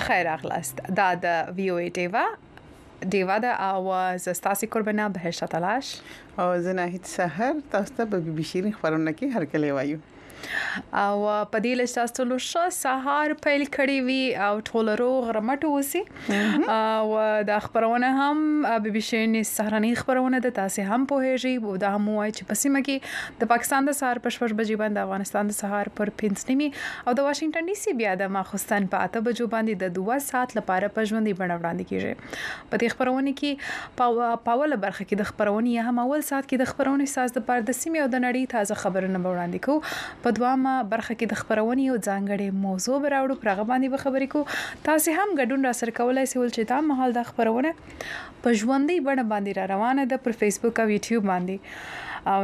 بخیر راغلاست. دا د وی او ای ډیوا دا او زستاسي قربانه بهشت تلاش او زه ناهید سحر تاسو ته به بي شيرين خبرونه کې هر کله وایو او په دې لښتاستو له سهار پیل کړی وی او ټول روغ رمټ وسی او د خبرونه هم بي شيرين سهرني خبرونه د تاسو هم په هيږي دا هم وای چې پسیمه کې د پاکستان د سهار په 6 بجې باندې افغانستان د سهار پر 5 نیمه او د واشنگټن ډي سي بیا د ماخستان په 8 بجو باندې د 2 ساعت لپاره په ژوندۍ بڼه وړاندې کیږي په دې خبرونه کې پاول برخه کې د خبرونه هم اول ساعت کې د خبرونه ساز د پاره د سیمه او د نړۍ تازه خبرونه وړاندې کوو په دوامه برخه کې د خبرونه یو ځانګړي موضوع براوړو پرغه باندې به خبرې کو تاسو هم ګډون را سره کولای شئ چې دا مهال د خبرونه په ژوندۍ بڼه باندې را روانه ده پر فیسبوک او یوټیوب باندې او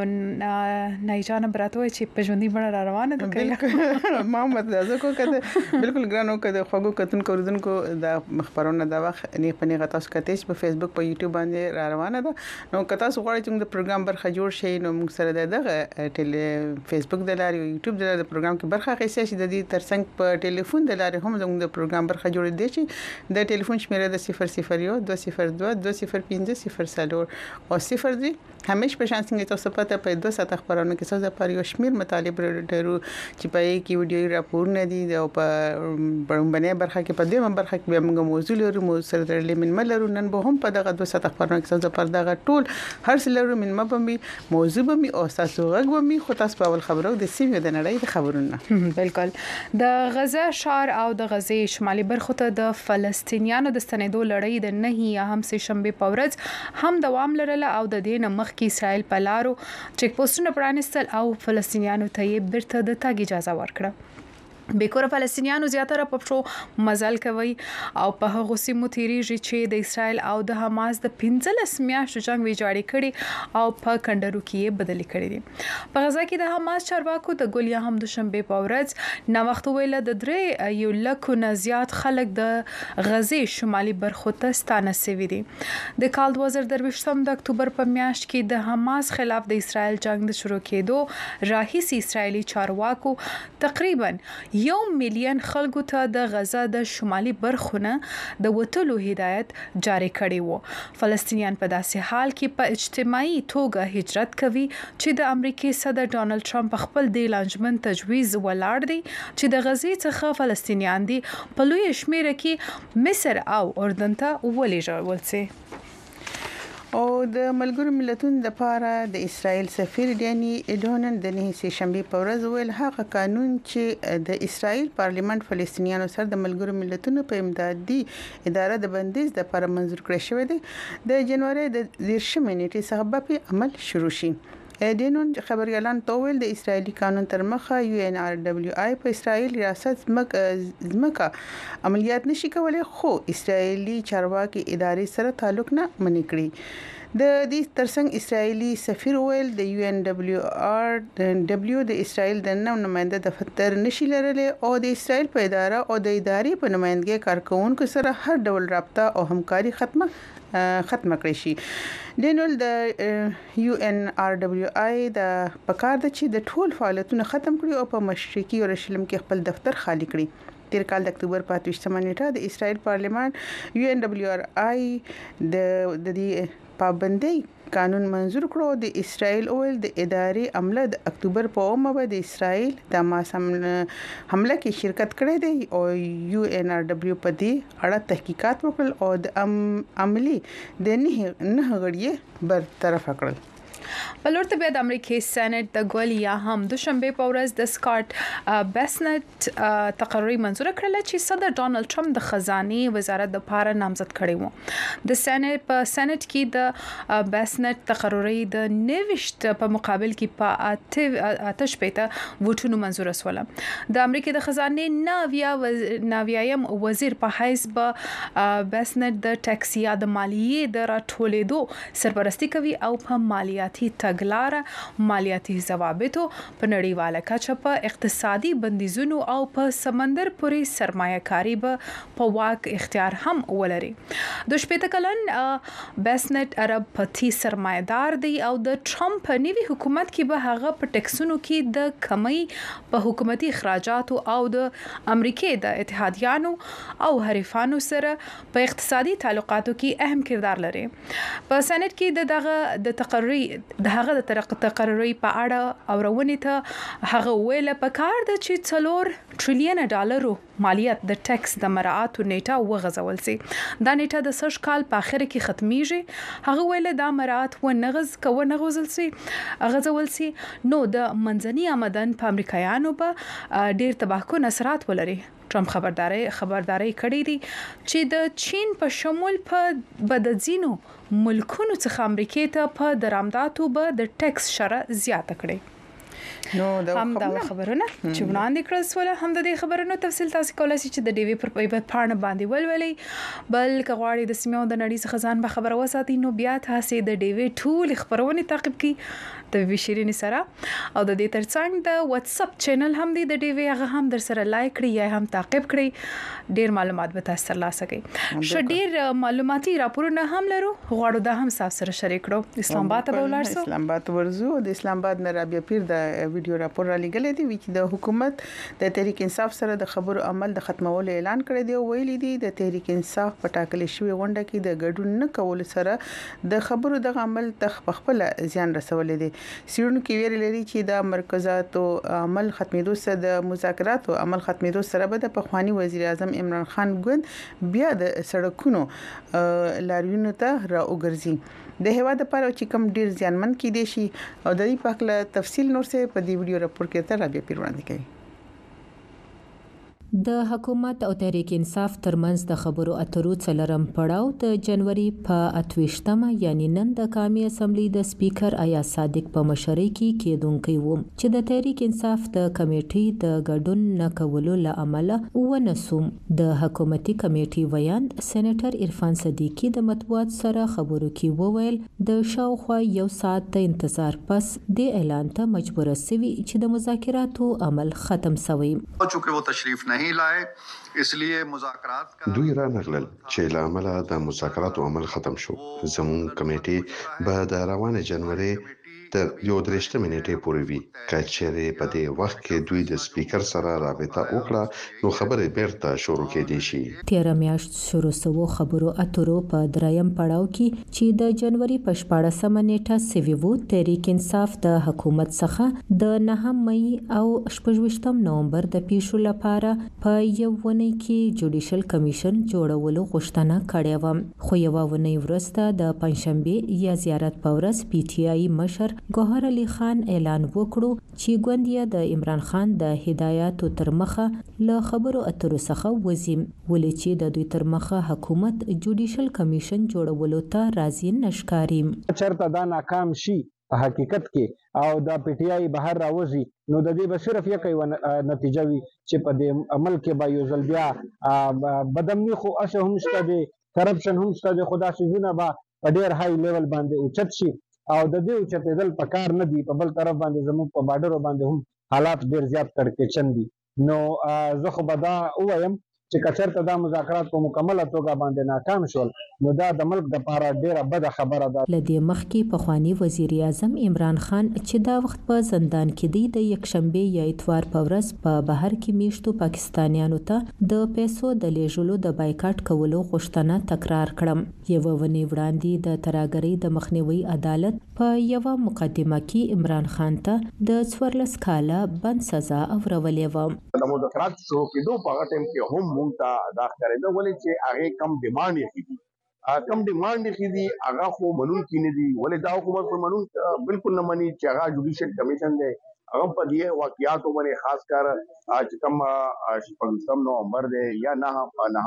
نه جان براتوي چې په ژوندۍ بڼه را روانه ده بالکل ما متازه کو کده بالکل ګرانو کده خوګو کتون کوردونکو د خبرونه د وخت نه پني غتا سکتیش په فیسبوک په یوټیوب باندې را روانه ده نو کتا سو غواړئ چې د پروګرام برخه جوړ شي نو موږ سره دغه فیسبوک د لارې او یوټیوب د پروګرام کې برخه اخیستل شي د دې ترڅنګ په ټلیفون د لارې هم زموږ د پروګرام برخه جوړ دي چې د ټلیفون شمیره د 001 202 205 0 او 0 همیش په شان څنګه تاسو پته په 2 ساعت خبرونه کې څه د پاره شمیر مطالب ډیرو چې په کې ویډیو راپورونه دي او په بڼبنه برخه کې په دې برخه کې موږ موضوع لرو مو سره درلې من ملرو نن به هم په دغه 2 ساعت خبرونه کې څه د پاره دغه ټول هر څه لرو من مبمي موضوع بمي او تاسو غوږ خو تاسو په اول خبرو د سیمه د نړۍ د خبرونه بالکل د غزه شهر او د غزه شمالي برخه ته د فلسطینیانو د ستنېدو لړۍ د نه یا هم سه شنبه پورز هم دوام لرله او د دې نمخ کې اسرائیل په لارو چیک پوسټونه پرانستل او فلسطینیانو ته یې بیرته د تګ اجازه ورکړه بیکور فلسطینیانو زیاتره په شو مزل کوي او په هغه سیمو تیریږي چې د اسرائیل او د حماس د 15 میاشتو جنگ ویجاړی کړي او په کندرو کې بدلی کړي دي په غزا کې د حماس چارواکو د ګولیا هم د شنبه په ورځ نو وخت ویل د درې یو لکه نه زیات خلک د غزه شمالي برخو ته ستانه سوي دي د کال 2023 د اکتوبر په میاشت کې د حماس خلاف د اسرائیل جنگ د شروع کېدو راهیسي اسرائیلي چارواکو تقریبا 1 مليون خلکو ته د غزا د شمالي برخونه د وټلو هدایت جاری کړی وو فلسطینیان په داسې حال کې په اجتماعي توګه هجرت کوي چې د امریکای صدر ډونالد ټرمپ خپل د لانجمن تجویز ولاړ دی چې د غزې څخه فلسطینیان دي په لوی شمیر کې مصر او اردن ته ولېږل شي او د ملګرو ملتونو د لپاره د اسرائیل سفیر ډینی ایډونن د نه شنبه په ورځ ویل هغه قانون چې د اسرائیل پارلیمنت فلسطینیانو سره د ملګرو ملتونو په امدادي اداره د بندیز د لپاره منزور کړی شوی دی د جنوري د 10 نیټې څخه په عمل شروع شي دینون خبريالان توول د اسرایلی قانون تر مخه UNRWI په اسرائیل ریاست زمکه عملیات نشي کولای خو اسرایلی چارواکي ادارې سره تعلق نه منې کړی د دې ترڅنګ اسرایلی سفیر ویل د UNWRW د اسرائیل د نماینده دفتر نشي لرلې او د اسرائیل په اداره او د ادارې په نمائندګۍ کارکونکو سره هر ډول رابطه او همکاري ختمه کړی شي دینول د UNRWI د پکار د چې د ټول فعالیتونه ختم کړي او په مشرقي اورشلیم کې خپل دفتر خالی کړي تیر کال د اکتوبر 25 نیټه د اسرائیل پارلیمان UNWRI د دې پابندۍ قانون منزور کړو د اسرائیل اول د ادارې عمله د اکتوبر په اومه به د اسرائیل د حماس حمله کې شرکت کړې دی او UNRW په دې اړه تحقیقات وکړل او د عملی د نه غړي برطرف کړل بلورته بیا د امریکای سېنات د ګولیا هم د شنبه په ورځ د سکاٹ بیسنت تقرری منزور کړل چې صدر ډونالد ټرمپ د خزانه وزارت د لپاره نامزد کړی وو د سېنات کې د بیسنت تقرری د نوښت په مقابل کې په آتش پېته وټونو منزور وسوله د امریکای د خزانه ناویایم وزیر په حیث به بیسنت د ټیکسیا د مالیې د راټولېدو سرپرستی کوي او په مالیاتي صنعتي تګلاره مالیاتي ضوابطو په نړیواله کچه په اقتصادي بندیزونو او په سمندر پورې سرمایه‌کاري په واک اختیار هم ولري. د شپږ کلن بیسنت عرب پتی سرمایدار دی او د ټرمپ په نوي حکومت کې به هغه په ټیکسونو کې د کمی په حکومتي اخراجاتو او د امریکای د اتحادیانو او حریفانو سره په اقتصادي تعلقاتو کې اهم کردار لري. په سېنات کې د تقرری په اړه اورونې ته هغه ویل په کار د چې $4 ټریلیون مالیات د ټیکس د مراعاتو نیټه وغځول سي. دا نیټه د سږ کال په اخر کې ختميږي. هغه ویل دا مراعات غځول سي نو د منځني آمدن په امریکایانو به ډیر تباهکن اثرات ولري. ټرمپ خبرداري کړې دي چې د چین په شمول په بدځینو ملکونو څخه امریکای ته په درآمداتو به د ټیکس شره زیاته کړي. نو هم دا خبرونه چې وړاندې کړل سول هم د دې خبرونو تفصیل تاسو کولای شئ چې د ډي وی پر پاڼه باندې ولولئ. بل کغواړي د سیمو د نړۍ څخه ځان به خبر وساتئ نو بیا تاسو د ډي وی ټول خبرونه تعقیب کړئ د ویشرینې سره او د دې ترڅنګ د واتس اپ چینل هم دی د ډي وی هغه هم در سره لایک کړئ یا هم تعقیب کړئ. ډیر معلومات به تاسو ترلاسه کړئ. ډیر معلوماتي راپورونه هم لرو غواړو دا هم تاسو سره شریک کړو. اسلام آباد ته ولرسو اسلام آباد ورزو د اسلام آباد نه رابعه پیر د ویډیو راپور را لګلې دی چې د حکومت د تحریک انصاف سره د خبرو عمل د ختمولو اعلان کړی دی. ویلي دی د تحریک انصاف په ټاکلې شوی غونډه کې د ګډون نه کول سره د خبرو د عمل تخفخپل زیان رسولې دي. سیرونکو ویل لري چې د مرکزاتو عمل ختمېدو سره د مذاکراتو عمل ختمېدو سره به د پخوانی وزیر اعظم عمران خان ګوند بیا د سړکونو لاریونو ته را وګرځي. د هواد لپاره چې کم ډیر ځانمن کې دي شي او د دې په اړه تفصیل نور څه په دې ویډیو راپور کې تر بیا پیر وړاندې کوي. د حکومت او تحریک انصاف ترمنځ د خبرو اترو څلرم پړاو د جنوري په 28مه یعنی نن د قومي اسمبلی د سپیکر آیا صادق په مشرۍ کې کېدونکي و چې د تحریک انصاف د کمیټې د ګډون نه کولو لامل ونسوم. د حکومتي کمیټې ویان سېنیټر عرفان صدیقی د مطبوعات سره خبرو کې وویل د شاوخوا یو ساعت د انتظار پس د اعلان ته مجبور شوی چې د مذاکراتو عمل ختم شوی. नहीं लाए इसलिए मुज़ाकरात का دوی را نغلل چې لامل د مذاکراتو عمل ختم شو. زمون کمیټې به د روانه جنوري د 31 نیټې پورې وي. کچېره په دې وخت کې دوی د سپیکر سره رابطه وکړه نو خبرې بیرته شروع کېدې شي. 13 میاشت شروع شو خبرو اترو په دریم پړاو کې چې د جنوري په 14مه نیټه سویو تحریک انصاف د حکومت څخه د 9 مې او 28 نومبر د پیښو لپاره په یو ونې کې جوډیشل کمیشن جوړولو غوښتنه کړې و. خو یو ونې ورسته د پنځشنبه یا زیارت په ورځ پی ټی آی مشر ګوهر علي خان اعلان وکړو چې ګوندیا د عمران خان د هدایاتو تر مخه له خبرو اترو څخه وزیم ولې چې د دوی تر مخه حکومت جوډیشل کمیشن جوړولو ته راضي نشکاري. چرته دا ناکام شي په حقیقت کې او دا پی ټی آی بهر راوځي نو د دې به صرف یو نتیجه وي چې په دې عمل کې به یو ځل بیا بدامني خو اسه هم شته دي کرپشن هم شته دي خدا شي نه به په ډیر های لیول باندې اوچت شي او د دې اوچتېدل په کار نه دي. په بل طرف باندې زموږ په بارډر باندې هم حالات ډیر زیات کړکېچن دي. نو زه خو به دا وایم چې کچرته دا مذاکرات په مکمله توګه باندې ناکام شول نو دا د ملک د لپاره ډیره بده خبره ده. لدې مخکې پخوانی وزیر اعظم عمران خان چې دا وخت په زندان کې دی د یکشنبه یا اتوار په ورځ په بهر کې میشتو پاکستانیانو ته د پیسو د لیږلو د بایکاټ کولو غوښتنه تکرار کړم. یو ونې وړاندې د تراګرۍ د مخنیوي عدالت په یو مقدمه کې عمران خان ته د 14 کاله بند سزا اورولې و. د مذاکرات شروع کېدو په هغه ټیم کې هم مونږ ته دا ښکارېده ولې چې هغه کم ډیماند یې کړي هغه خو منون کې نه دي ولې دا حکومت په منون بالکل نه مني چې هغه جوډیشل کمیشن دی هغه په دې واقعیاتو باندې خاص کر چې کوم 15 نومبر دی یا نه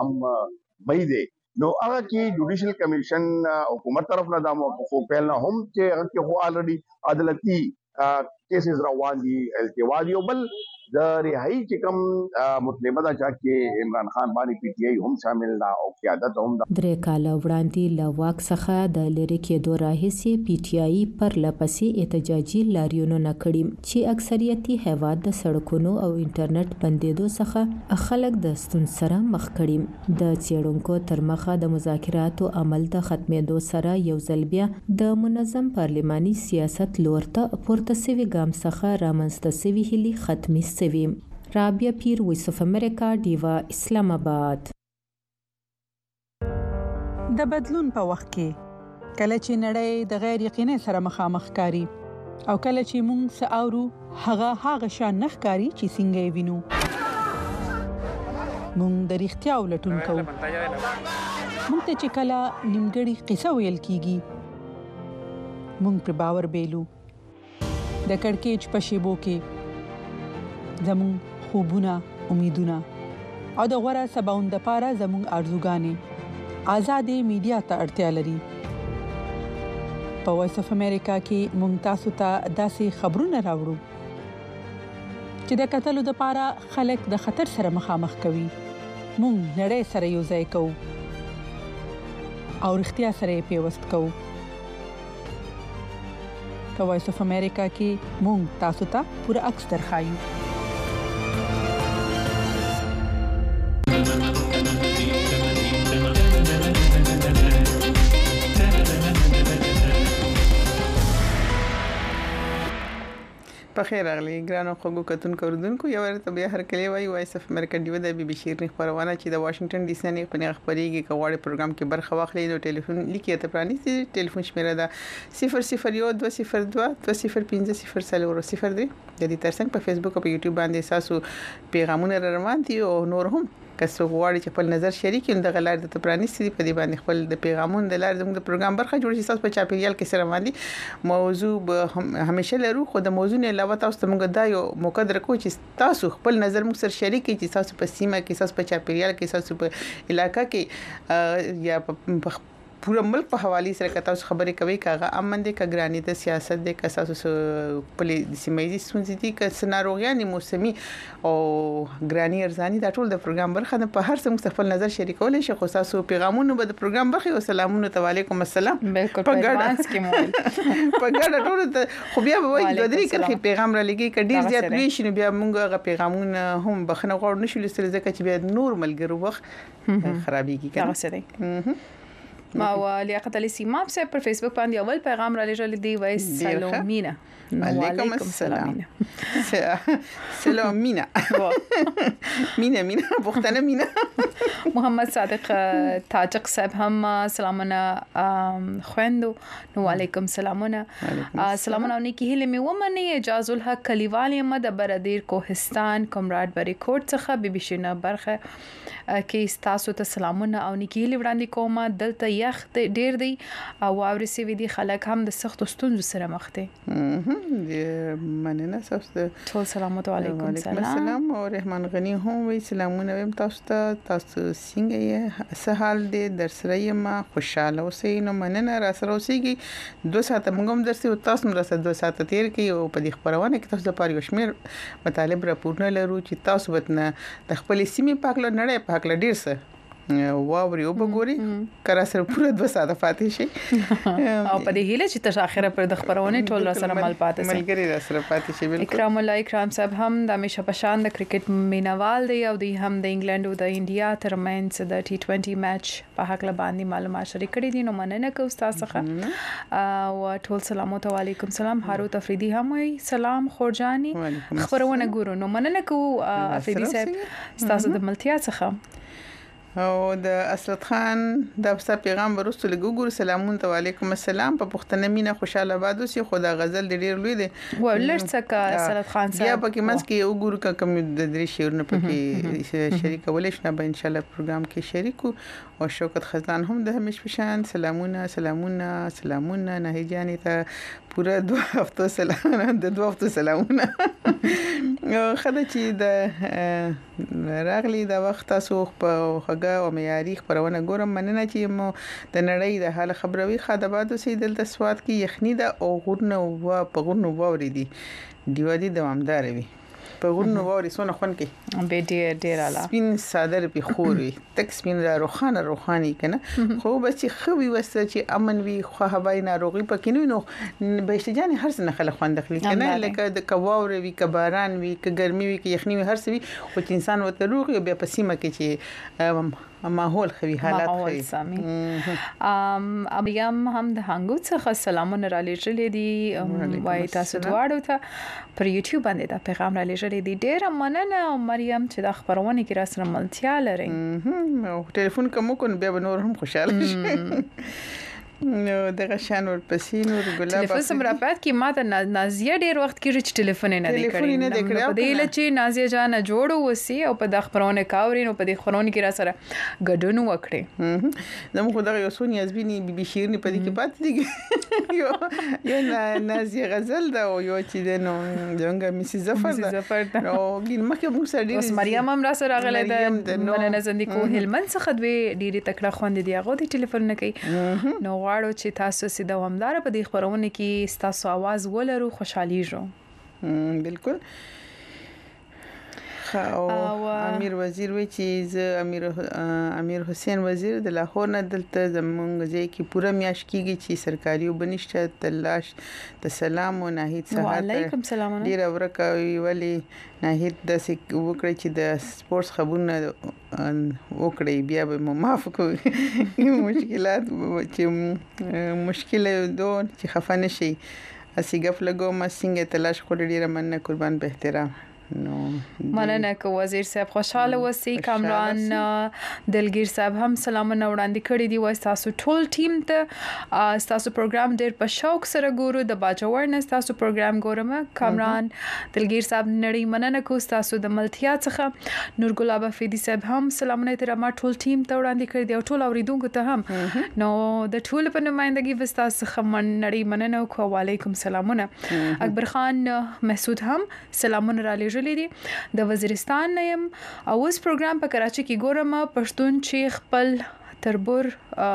مې دی نو هغه کې جوډیشل کمیشن حکومت طرف نه دا موقف پیل نه هم چې هغه کې خو الریډي عدالتي کیسز روان دي التواجی بل د رهایی چې کوم مطلبه دا چې عمران خان باندې پی ټی آی هم شامل دا او قیادت هم دا 3 کاله وړاندې له واک څخه د لری کېدو راهیسې پی ټی آی پر لپسې احتجاجي لاریونونه کړي چې اکثریتي هیواد د سړکونو او انټرنیټ بندیدو څخه خلک د ستون سره مخ کړي. د څېړونکو تر مخه د مذاکراتو عمل د ختمېدو سره یو ځل بیا د منظم پارلماني سیاست لور ته پورته سوي ګام څخه رامنځته سوي هلي ختمي سوي. رابعه پیر، وایس اف امریکا، ډیوا، اسلام آباد. د بدلون په وخت کې کله چې نړۍ د غیر یقیني سره مخامخ کاری او کله چې موږ ساورو هغه شان نه ښکاری چې څنګه یې وینو، موږ د رښتیا ولټون کوو. موږ ته چې کله نیمګړی قصه ویل کیږي موږ پر باور بیلو. د کڑکېچ په شیبو کې زمون خوبونه، امیدونه او د غوړه سباوند لپاره زمون ارزوګانې آزادې میډیا ته اړتیا لري. په وایس اف امریکا کې مونږ تاسو ته داسې خبرونه راوړو چې د قتلو لپاره خلک د خطر سره مخامخ کوي. مونږ نړۍ سره یو ځای کوو او رښتیا سره پیوست کوو. په وایس اف امریکا کې مونږ تاسو ته پوره عکس درخایو. په خیر راغلی ګرانو خوږو کتونکو اوردونکو یو ورته بیا هر کله وای وایس اف امریکا ډیو د بي بي شيرنی خبرونه چې د واشنگټن ډي سي نه په نغ خبريږي کوړې پروګرام کې برخه واخلي نو ټلیفون لیکي ته پرانیستي ټلیفون شمیره ده 001 202 205 0 د دې ترڅنګ په فیسبوک او په یوټیوب باندې تاسو پیغامونه روان دي او نور هم کسو غواړي چې خپل نظر شریک کړي د غلار د پرانیستي په دې باندې خپل د پیغامونو د لار زموږ د پروګرام برخه جوړ شي. تاسو په چاپیریال کې سره باندې موضوع به همیشه لرو خو د موضوع نه علاوه تاسو ته موږ دا یو موقع درکو چې تاسو خپل نظر موږ سره شریک کړئ چې تاسو په سیمه کې تاسو په چاپیریال کې تاسو په علاقې کې یا په پورا ملک په حواله سره کته خبرې کوي کاغه امن دي کګرانی د سیاست د کساسو په سیمایي سونځي دي ک سناروغیان موسمي او ګرانی ارزانی دا ټول د پروګرام برخه نه په هر څه مستقل نظر شریکول شي خو تاسو پیغامونه به د پروګرام برخه او سلامونه علیکم السلام بالکل په ګډانس کې مو په ګډه ټول خو بیا به وایي د درې کرخي پیغام را لګي ک ډیر زیات وی شنو بیا موږ غو پیغامونه هم بخنه غوړ نشو لسل ځکه چې بیا نور ملګرو وخت خرابېږي کنه سره ما لیاقت علی سیماب سے پر فیسبوک باندې اول پیغام را لېږل دی وای سلامینه علیکم السلام سلامینه مینا بوختنه مینا محمد صادق تاجق صاحب هم سلامونه خويندو نو علیکم سلامونه سلامونه نیکی هله می ومنه اجازه الحق کلیوال مد برادر کوهستان کمراد بری کوټ څخه بيبيشنه برخه کې تاسو ته سلامونه او نیکی هله وړاندې کومه دلته یخ ډیر دی او اورسي وی دي خلک هم د سخت ستونزو سره مخ دي. مننه تاسو ټول سلامات علیکم السلام او رحمان غنی هم وی سلامونه ویم تاسو ته څنګه یې سهال دي در سره یم خوشاله اوسئ نو مننه را سره اوسئ 2 ساعت موږ هم درسي او تاسو هم درسه 2 ساعت تیر کی او په دې خبرونه کې تاسو د پاره یو شمیر مطالب را پورنه لرو چې تاسو وتنه د خپل سیمې پاکله نړۍ پاکله ډیر څه واوري او بګوري کړه سره پوره 2 ساعت پاتې شي او په دې هیله چې تر اخره پر د خبرونه ټول سره مل پاتې شي ملګری را سره پاتې شي. بالکل اکرام الله اکرام صاحب هم د همیشه په شان د کرکټ مینوال دی او د هم د انګلند او د انډیا ترمنځ د T20 میچ په حق له باندې معلومات شریک کړي دي نو مننه کوم تاسو څخه او ټول سلامات علیکم سلام هاروت افریدي هم وي سلام خورجاني خبرونه ګورو نو مننه کو افریدي صاحب تاسو د ملتیا څخه او د اسد خان د افسر پیغام ورسته لګور سلامون ته علیکم السلام په پښتنه مینا خوشاله باد اوسې خدا غزل ډیر لوی دی ولرڅکه اسد خان صاحب بیا پکې منځ کې وګورو کوم د درې شعرونه پکې شریکول شي نه به ان شاء الله پروګرام کې شریکو او شوکت خزان هم د همیش پشان سلامونه نه جانې ته پورا 2 هفتو سلامونه د 2 هفتو سلامونه خدای چې د راغلی د وخت تاسو په خګه او معیاري خبرونه ګورم مننه چې مو د نړۍ د حال خبروي خداباد اوسې دلته سواد کې یخنی ده او غورنه او په غورنه ووري دي دیوادي دوامدار وي په غونو ووري سونه خون کې به ډیر اعلی سپین صادر په خوري تک سپین را روخاني کنه خو بس خوي وسته چې امن وي خو هوای ناروغي پکې نو به اشتجان هر څه نه خلک خوند اخلي کنه لکه د کواور وي کباران وي ک ګرمي وي ک یخني وي هر څه وي خو چې انسان وته روغ بیا په سیمه کې چې ماحول خوي حالات خوي مریم هم د هنګو څخه سلامونه را لېږلې دي وای تاسو دواړو ته پر یوټیوب باندې دا پیغام را لېږلې دي ډېر مننه مریم چې د خبرونه کې را سره ملتیا لري او ټلیفون کوم کو بیا به نور هم خوشاله شي نو دغه شان ورپسې نور ګلاب ټلیفون سم را پات کې ماته نازیه ډیر وخت کې رچ ټلیفون نه دی کړی په دې لچې نازیه جان جوړو وسی او په د خبرونه کاورین او په دې خبرونه کې را سره ګډون وکړي زموږ خدای یو سونی ازبینی بي شیرنی په دې کې پات دي یو نازیه غزل دا او یو چې د نو څنګه میسي زفر دا او ګین مخکې موږ سره اوس مریم هم را سره غلې ده مننه زندګو هلمن څخه دوی ډیره تکړه خوند دي هغه د ټلیفون نه کوي نو غواړو چې تاسو سي دوامدار په دې خبرونه کې تاسو आवाज ولرو خوشحالي جو بالکل او امیر وزیر وی چې ز امیر حسین وزیر د لاهور نه دلته زمونږ ځای کې پوره میاش کیږي چې سرکاري وبنشته تلاش د سلام او ناهید سهار وعلیکم سلام ډیر ورکوي ولی ناهید د وکړي چې د سپورتس خبرونه وکړي بیا به معاف کوي مشکلات چې مشکل دوه چې خفه نشي اسی غفلګو ما څنګه تلاش کول ډیره مننه قربان به احترام نو مننه کو وزیر صاحب خوشاله وسی کامران دلگیر صاحب هم سلامونه وړاندې کړی دی وای تاسو ټول ټیم ته تاسو پروګرام ډیر په شوق سره ګورو د باجوړ نه تاسو پروګرام ګورم کامران دلگیر صاحب نړۍ مننه کو تاسو د ملتیا څخه نور ګلاب افیدی صاحب هم سلامونه تر ما ټول ټیم ته وړاندې کړی دی او ټول اوریدونکو ته هم نو د ټول په نمائندګي وستا څخه نړۍ مننه کو وعلیکم سلامونه اکبر خان محسود هم سلامونه را لېږل دي د وزیرستان نه يم او اوس پروګرام په کراچي کې ګورم پښتون چې خپل تربور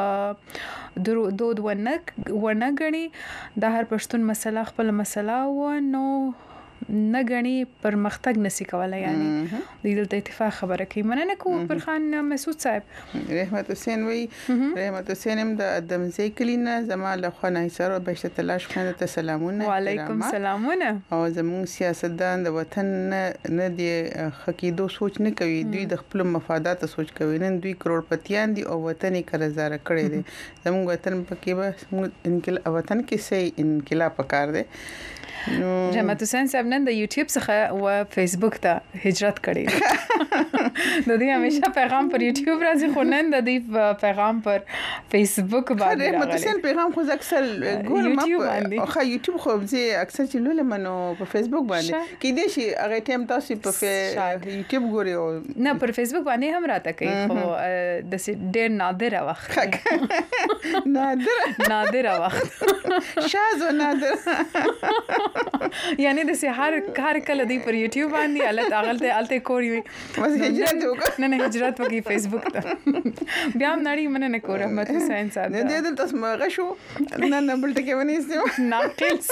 دود ونه غني د هر پښتون مسله خپل مسله و نو نه غني پرمختګ نسی کولای یعنی د دې اتفاق خبره کوي مننه کو پر خان مسعود صاحب رحمت حسین وی رحمت حسین هم د ادمزی کلینا زما له خانه سره بهشته تلاش خانه ته سلامونه وعلیکم سلامونه او زموږ سیاستدان د وطن نه دی حقیقت سوچ نه کوي دوی د خپل مفادات سوچ کوي نن دوی کروڑپتیان دي او وطن یې قرضدار کړی دي زموږ وطن پکې به انقلاب وطن کې سي انقلاب پکار دی رحمت حسین صاحب نن د یوټیوب څخه او فیسبوک ته هجرت کړی د دې همیشه پیغام پر یوټیوب راځي خو نن د دې پیغام پر فیسبوک باندې رحمت حسین پیغام خو اکثر ګورم خو یوټیوب خو زه اکثر چې لولم نو په فیسبوک باندې کې دې شي هغه ټیم تاسو په یوټیوب ګوري او نه پر فیسبوک باندې هم راته کوي خو د ډېر نادر وخت نادر وخت شاز و نادر یعنی د سه هر کله دی پر یوټیوب باندې الته کوری وي بس هجرت وکړه نه هجرت وکي فیسبوک ته بیا هم نړۍ مننه کو رحمت حسین صاحب نه دې تاسو ما غشو نه بل ټکی ونی استم ناقص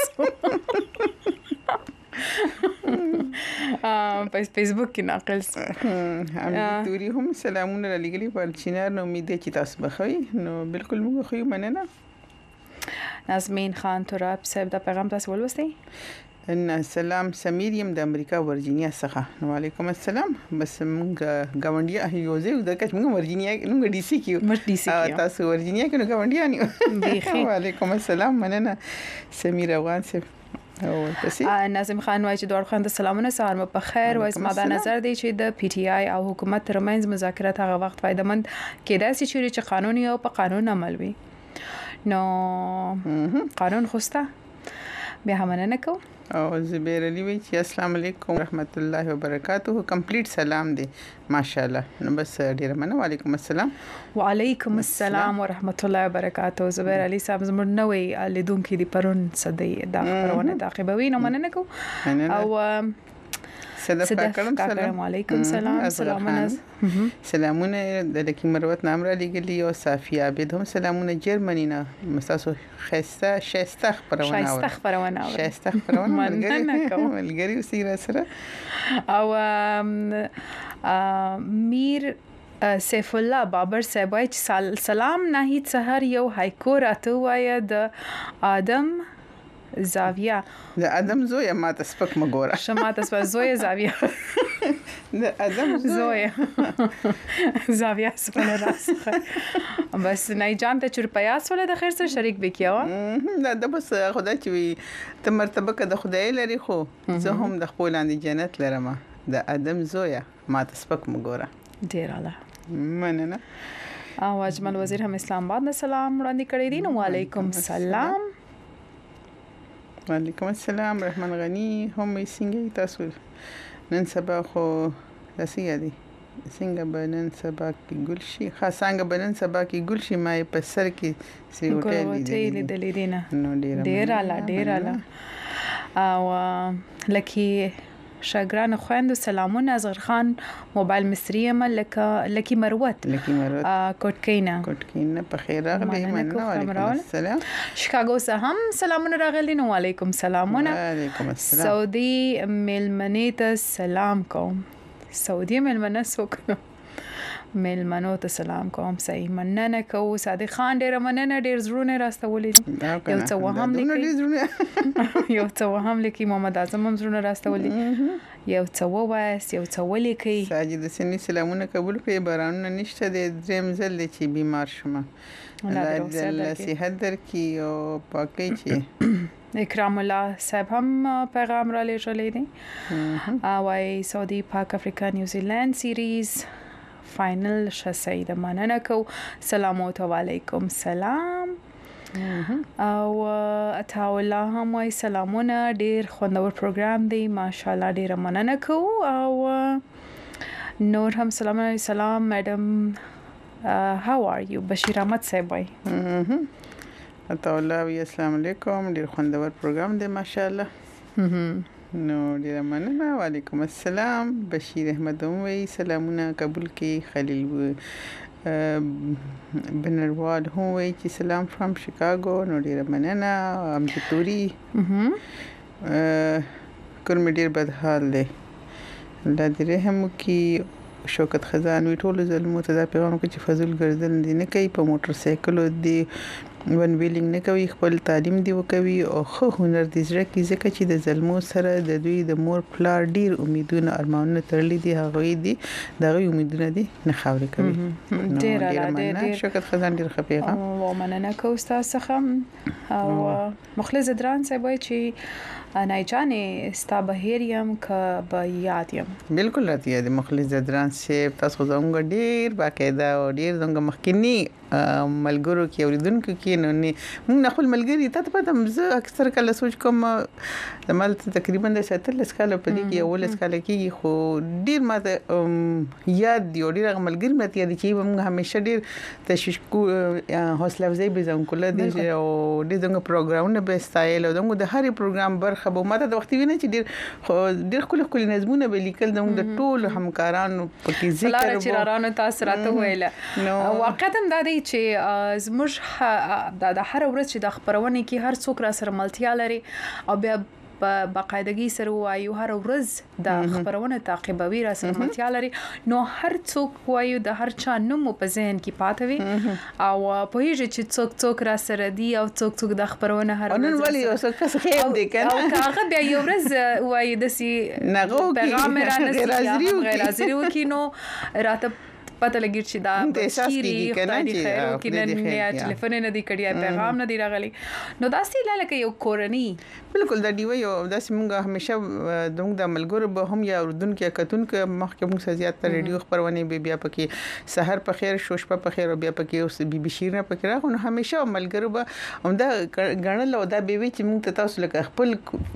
په فیسبوک کې ناقص هم دوری هم سلامونه لګلی پر چینار نو امید چې تاسو بخوي نو بالکل موږ خو مننه نازمین خان تراب صاحب دا پیغام تاسو ولوستئ ان سلام سمیر یم د امریکا ورجینیا څخه وعلیکم السلام بس موږ گاونډیا یو ځای د کچ موږ ورجینیا موږ ډي سي کیو تاسو ورجینیا کې نو گاونډیا نیو وعلیکم السلام مننه سمیر افغان صاحب او پسې ناظم خان وایي چې دوړ خان د سلامونه سهار مو په خیر وایي زما د نظر دی چې د پی ټی آی او حکومت ترمنځ مذاکرات هغه وخت فائدمند کېدای شي چې قانوني او په قانون عمل وي نو قانون خوسته بیا هم نه کو او زبیر علی وی چې السلام علیکم رحمت الله وبرکاتہ کمپلیټ سلام دی ماشاءالله نو بس ډیر مننه وعلیکم السلام وعلیکم السلام ورحمت الله وبرکاتہ زبیر علی صاحب زموږ نوې لیدونکو دی پرون صدې دا خبرونه تعقیبوي نو مننه کو او صدف کاکړم سلام علیکم. سلامونه سلامونه د لکی مروت نام را لګلی او صافی عابد هم سلامونه جرمنی نه مساسو خسته خبرونه ملګری وسیره سره او میر سیف الله بابر صاحب وای چې سلام ناهید سحر یو هایکو راته وای د آدم زاویه د ادم زوی ما ته سپک مګوره شمه ته زوی زاویه د ادم زوی زاویه سپنه راسخه بس نه جان ته چرپیا سره د خیر سره شریک وکیاو دا د بس خدای چې ته مرتبه که د خدای لري خو زه هم د خپل اندي جنت لرم د ادم زوی ما ته سپک مګوره ډیر اعلی مننه. او اجمل وزیر هم اسلام آباد نه سلام وړاندې کړی دي. نو علیکم السلام. وعلیکم السلام. رحمان غنی هم څنګه تاسو نن سبا خو لسیه دي څنګه بنن سبا کې ګلشي خاصانګه بنن سبا کې ګلشي ما په سر کې سیوټې لیدلې دي نه ډیر اعلی او لکی شاګران خويند سلامونه اصغر خان موبایل مصری عمل لکی مروت کوټکینا په خیر راغلی مننه. وعلیکم السلام. شیکاګو سه هم سلامونه راغلی. نو علیکم سلامونه. وعلیکم السلام. سعودي ملمنې ته سلام کوم. سعودي ملمنه سوکنو ملمنو ته سلام کوم. صحیح مننه کوو. صادق خان ډیر مننه ډیر زړونه راستولې یو څه وهم لیکي یو څه وهم لیکي محمد اعظم هم زړونه راستولې یو څه وایس یو څه ولیکي. ساجد سنی سلامونه قبول کړئ. بارانونه نشته د دریم ځل چې بیمار شوم الله صحت درکړي او پاکي چې اکرام الله صاحب هم پیغام را لېږلی دی او سعودي پاک افریقا نیوزیلند سیریز فائنل شسید مننه کو. سلام علیکم سلام. او اتا الله هم وای سلامونه ډیر خوندور پروګرام دی ماشاءالله ډیر مننه کو. او نور هم سلام میډم how are you بشیر احمد صاحب وای اتا الله وی السلام علیکم ډیر خوندور پروګرام دی ماشاءالله. نو ډیر مننه. وعلیکم السلام. بشیر احمد وی سلامونه قبول کی. خلیل بنروال هم وی چې سلام فرام شیکاګو. نو ډیر مننه. امجتوري کورم ډیر بد حال دی الله دې رحم کی. شوکت خزان وی ټول ظلمو ته دا پیغام کوي چې فضل ګرځل دي نه کوي په موټر سایکل دی ون ویلینګ نه کوي خپل تعلیم دی وکوي او خو هنر دې زړه کې ځکه چې د ظلمو سره د دوی د مور پلار ډیر امیدونه ارمانونه تړلي دي هغه دي دغه امیدونه دي نه خاورې کوي. ډیر شوکت خزان ډیر ښه پیغام او مننه کوم تاسو څخه او مخلص دران صاحب چې نه جانې ستا بهیریم ک به یادیم بالکل راته د مخلص دران صاحب تاسو زموږ ډیر باقاعده او ډیر زموږ مخکینی ملګرو کې اوریدونکو کې نو موږ نه خپل ملګری ته پته مزه اکثر کله سوچ کوم د مال تقریبا د 70 کال په دې کې اول کال کې خو ډیر ماته یاد دی ډیر ملګری مته یاد چې موږ همیشه ډیر تشویش کو حوصله افزای به زموږ کول دي او ډیر څنګه پروګرامونه به استایل او د هر پروګرام برخه به ماته د وخت ویني چې ډیر خپل نظمونه به لیکل د ټول همکارانو پکې ذکر چې رانو تاسو راته ویل واقعا دا دی چې زموږ د هر ورځ چې د خبرونه کې هر څوک را سره ملتیا لري او بیا په باقاعدګي سره وایو هر ورځ د خبرونه تعقیبوي را سره ملتیا لري نو هر څوک وایو د هر چا نوم په ذهن کې پاتې وي او په هیڅ چې څوک را سره دی او څوک د خبرونه هر ورځ نن ولي اوس کس خیر دی کنه او هغه بیا یو ورځ وایي د سي پیغام را نسي غیر حاضر وکینو راته پته لګی چې دا بشيري خدای دې خیر وکړي نه ټلیفون نه دی کړی پیغام نه دی راغلی نو دا سی لاله یو کورنی بالکل دا دی یو دا سیمګه همیشه دغه د ملګرو به هم یا اردن کې کتون کې مخکې موږ زیات تر ریډیو خبرونه به بیا پکې سحر په خیر شوشپه په خیر او بیا پکې اوس بي شیر نه پکې راغو نو همیشه ملګرو به هم دا غنل او دا به وی چې موږ تاسو لکه خپل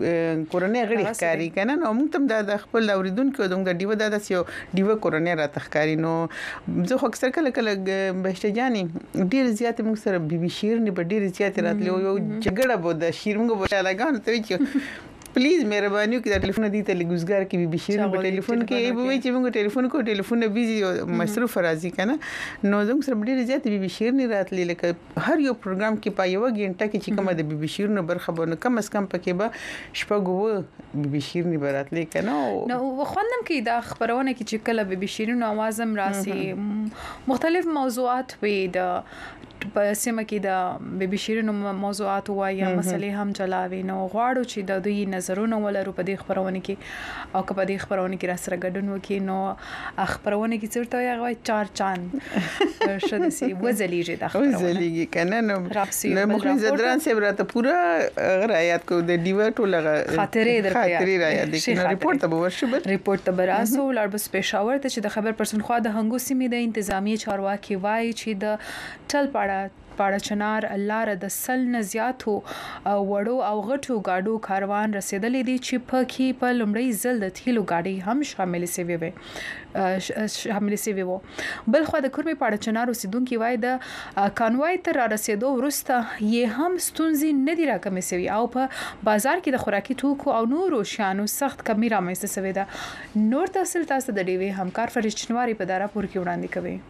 کورنۍ غړي ښکاری کنه نو موږ تم د خپل اوریدونکو دغه دیو دا یو دیو کورنۍ را تخکاری نو زه خو اکثر کله بهشته جاني ډیر زیات موږ سره بي شیر نه ډیر زیات راتلو یو جګړه بو د شیر موږ به لګان ته چې پلیز مهرباني وکړئ د ټلیفون دی ته لګوزګار کې بي شیرین په ټلیفون کې به وي چې موږ ټلیفون بیزي او مصروف راځي کنه نو زموږ سره ډېر زیات بي شیرین راتلی لکه هر یو پروګرام کې پایو غنټه کې چې کومه د بي شیرین برخه بونه کم از کم پکې به شپږو بي شیرین براتلی کنه نو خوندم کې د خبرونه کې چې کله بي شیرین اوازم راسي مختلف موضوعات په د په سیمه کې د بي شیرین موضوعات وايي مسلې هم چلاوي نو غواړو چې د دوی نظرونه ولرو په دې خبرونه کې او په دې خبرونه کې را سره ګډون وکړي نو خبرونه کې چیرته یو چار چاند شته سي وزلیږي د خبرونه وزلیږي کنه نو مخلص زدران سره راته پورا رعایت کو د دیو ټوله خاطرې خاطرې رعایت دي نو ریپورت ته ورشي ریپورت ته براسو لړ بس پېښور ته چې د خبر پرسنخوا د هنګو سیمې د انتظامی چارواکي وایي چې د ټل پاړه چنار لار د سل نه زیاتو وړو او غټو گاډو کاروان رسیدلې دي چې پکې په لومړی ځل د تیلو گاډي هم شامل سوي وو بل خو د کورمي پاړه چنار اوسیدونکو وای د کانوای تر رسیدو وروسته یې هم ستونزې نه دي راکمې سوي او په بازار کې د خوراکي توکو او نورو شیانو سخت کمی رامنځته سوي ده نور تحصیل تاسو د ډیوی همکار فرید چنواری په دارا پور کې وړاندې کوي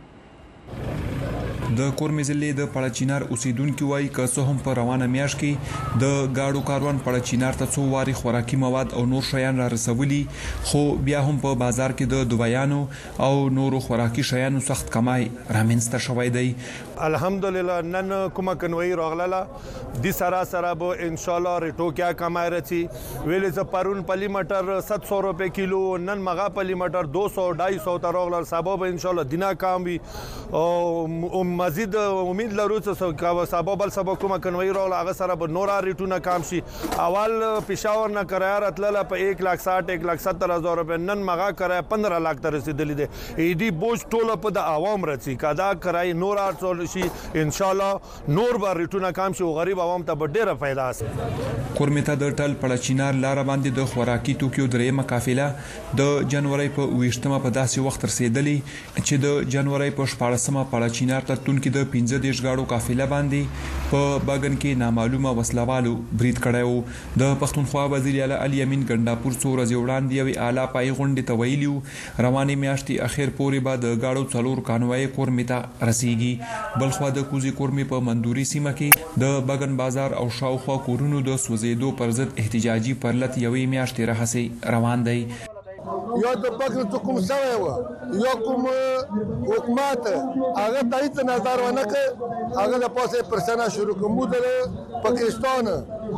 د کورمزلې د پړچینار اوسیدونکو وایي که څه هم په روانه میاش کې د گاډو کاروان پړچینار ته څو واري خوراکي مواد او نور شیان را رسولي خو بیا هم په بازار کې د دوایانو او نورو خوراکي شیانو سخت کمای رامنځته شوی دی الحمدلله نن کومه کنوي راغله د سراسر به ان شاء الله ریټو کیا کمای رچی ویلې ز پرون پلی مټر 700 روپے کیلو نن مغا پلی مټر 200 250 تر راغله سبب ان شاء الله دینا کام وي او مزید امید لرو چې سبب بل سبب کومه کنوي راغله هغه سره به نور ریټونه کام شي اول پېښور نه کرایه راتله په 1,60,000 1,70,000 روپے نن مغا کرایه 15 لک ته رسیدلې ده ای دی بوج ټوله په د عوام رچی کدا کرایه نور ارڅول شي ان شاء الله نور به ریټونه کام شي او غریب عوام ته به ډیره فائدہ اسي کورمته د ټل پړچینار لار باندې د خوراکي توکیو درېمه قافله د جنوري په 28مه په داسې وخت رسیدلې چې د جنوري په 14مه پړچینار ته تونکو د 15 غاړو قافله باندې په باغن کې نامعلومه وسلوالو برید کړو د پښتونخوا وزیر اعلی علي امین ګنداپور څو ورځې وړاندې یو اعلی پای غونډه ته ویلیو رواني میاشتې اخر پورې بعد غاړو څلور کانوي کورمته رسیږي بلخوا د کوزي کورمي په مندوري سیمه کې د باغن بازار او شاوخوا کورونو د سوزیدو پر ضد احتجاجي پرلط یوې میاشتې راهسي روان دی یو د پاکستان حکومت سره و یو کوم حکومت هغه تایید نظر ونه کړ هغه د پاسه پرسنا شروع کوم د پاکستان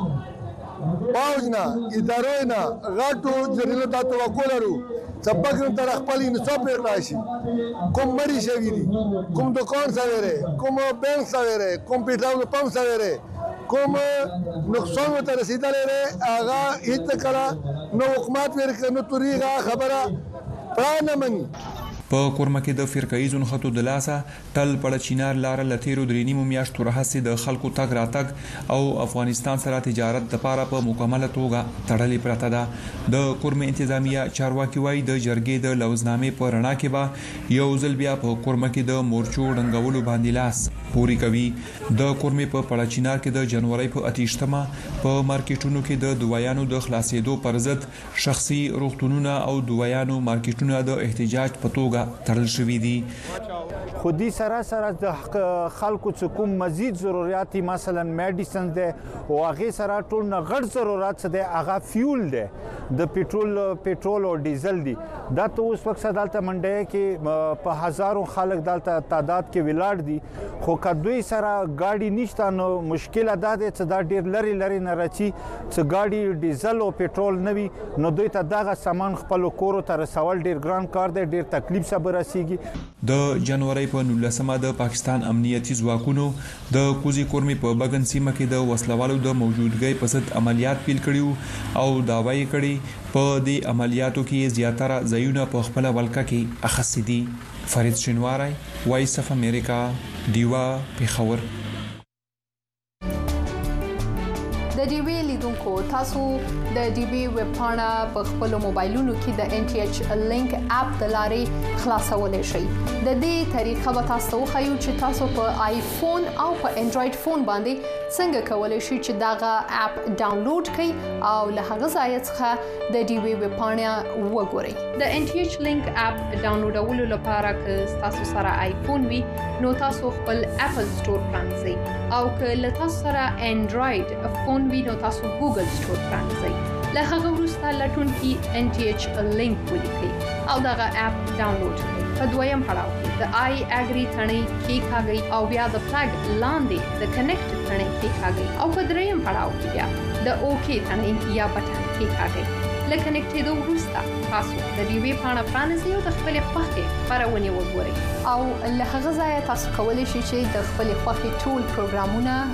باوجنا اداروینا غاټو جریلو د توکل لرو سبق تر خپل انصاف راشي کوم مری شوی دي کوم دکان سره کوم بانک سره کوم پیټرول پمپ سره کوم نقصان ته رسیدلې هغه هیڅ کړه نو حکومت ورکه نو طریقه خبره پرانه مني په کورمه کې د فرقایزون خطو د لاسه ټل پړچینار لار لتیرو درینیمو میاشتو راهسي د خلکو تګ راتګ او افغانستان سره تجارت لپاره په مکمله توګه تړلې پراته ده د کورمه انتظامیه چارواکي وایي د جرګې د لوزنامې په رڼا کې به یو ځل بیا په کورمه کې د مورچو ډنګولو باندې لاس پوری کوي د کورمه په پړچینار کې د جنوري په 28مه په مارکیټونو کې د دوایانو د خلاصېدو پر ضد شخصي روغتونونه او دوایانو مارکیټونه د احتجاج په توګه تړل شوی دي خودي سره د خلکو څخه کوم مزید ضرورت مثلا میډیسن ده او هغه سره ټول نه غړ ضرورت ده هغه فیول ده د پېټرول او ډیزل دي دا ته اوس وخت دلته منډه کې په هزارو خلک دلته تعداد کې ولاړ دي خو کدوې سره گاډي نشته نو مشکل ده چې دا ډیر لري نه راچی چې گاډي ډیزل او پېټرول نوي نو دوی ته دغه سامان خپل کورو ته رسول ډیر ګران کار دی ډیر تکلیف سره رسیږي د جنوري په 19مه د پاکستان امنیتي ځواکونو د کوزي کورمي په بغن سیمه کې د وسلوالو د موجودګۍ په ضد عملیات پیل کړیو او داوای کړي په دې عملیاتو کې زیاتره ځایونه په خپل ولکه کې اخص دي فرید شینواری وایس اف امریکا دیوا پیښور د ډي وی لیدونکو تاسو د ډي وی ویب پاڼه په خپل موبایلونو کې د ان ټي ایچ لینک اپ د لارې خلاصولای شئ. د دې طریقه به تاسو خو چې تاسو په آیفون او په انډراید فون باندې څنګه کولای شئ چې داغه اپ ډاونلوډ کړئ او له هغه ځای څخه د ډي وی ویب پاڼه وګورئ. د ان ټي ایچ لینک اپ ډاونلوډولو لپاره که تاسو سره آیفون وي نو تاسو خپل اپل سٹور پرانځئ او که له تاسو سره انډراید فون وي نو تاسو ګوګل سٹور پرانځئ. له هغه وروسته لټون کې ان ټي ایچ لینک ولیکئ او دغه اپ ډاونلوډ کړئ. په دویم پړاو کې د آی اګری تڼۍ کېکاږئ او بیا د فلګ لاندې د کنیکټ تڼۍ کېکاږئ او په دریم پړاو کې بیا د اوکی تڼۍ یا بټن کېکاږئ. له کنیکټېدو وروسته تاسو د ډي وی پاڼه پرانیزئ او د خپلې خوښې خپرونې وګورئ او له هغه ځایه تاسو کولی شئ چې د خپلې خوښې ټول پروګرامونه